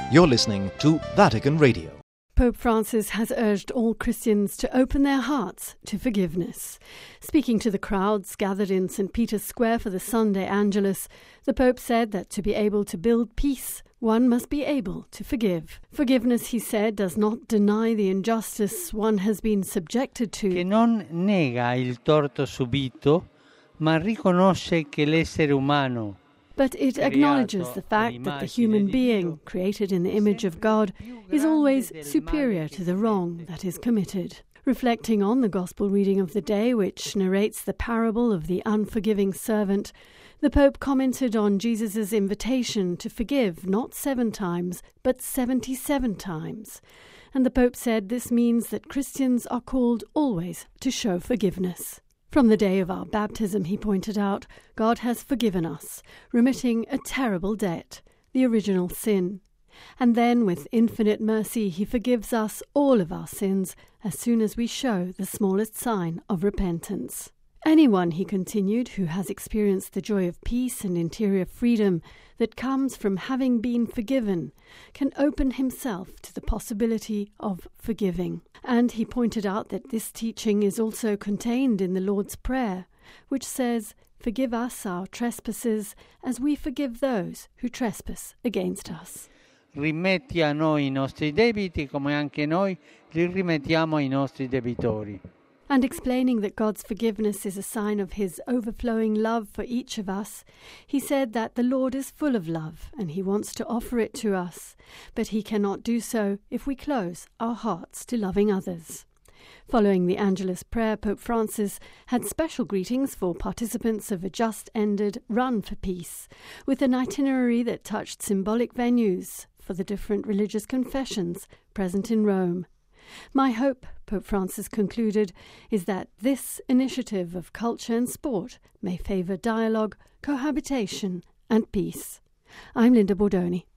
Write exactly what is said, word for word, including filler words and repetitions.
You're listening to Vatican Radio. Pope Francis has urged all Christians to open their hearts to forgiveness. Speaking to the crowds gathered in Saint Peter's Square for the Sunday Angelus, the Pope said that to be able to build peace, one must be able to forgive. Forgiveness, he said, does not deny the injustice one has been subjected to. Che non nega il torto subito, ma riconosce che l'essere umano, but it acknowledges the fact that the human being, created in the image of God, is always superior to the wrong that is committed. Reflecting on the Gospel reading of the day, which narrates the parable of the unforgiving servant, the Pope commented on Jesus' invitation to forgive not seven times, but seventy-seven times. And the Pope said this means that Christians are called always to show forgiveness. From the day of our baptism, he pointed out, God has forgiven us, remitting a terrible debt, the original sin. And then, with infinite mercy, he forgives us all of our sins as soon as we show the smallest sign of repentance. Anyone, he continued, who has experienced the joy of peace and interior freedom that comes from having been forgiven can open himself to the possibility of forgiving. And he pointed out that this teaching is also contained in the Lord's Prayer, which says, "Forgive us our trespasses as we forgive those who trespass against us." Rimetti a noi i nostri debiti come anche noi li rimettiamo ai nostri debitori. And explaining that God's forgiveness is a sign of his overflowing love for each of us, he said that the Lord is full of love and he wants to offer it to us, but he cannot do so if we close our hearts to loving others. Following the Angelus prayer, Pope Francis had special greetings for participants of a just-ended Run for Peace, with an itinerary that touched symbolic venues for the different religious confessions present in Rome. My hope, Pope Francis concluded, is that this initiative of culture and sport may favour dialogue, cohabitation and peace. I'm Linda Bordoni.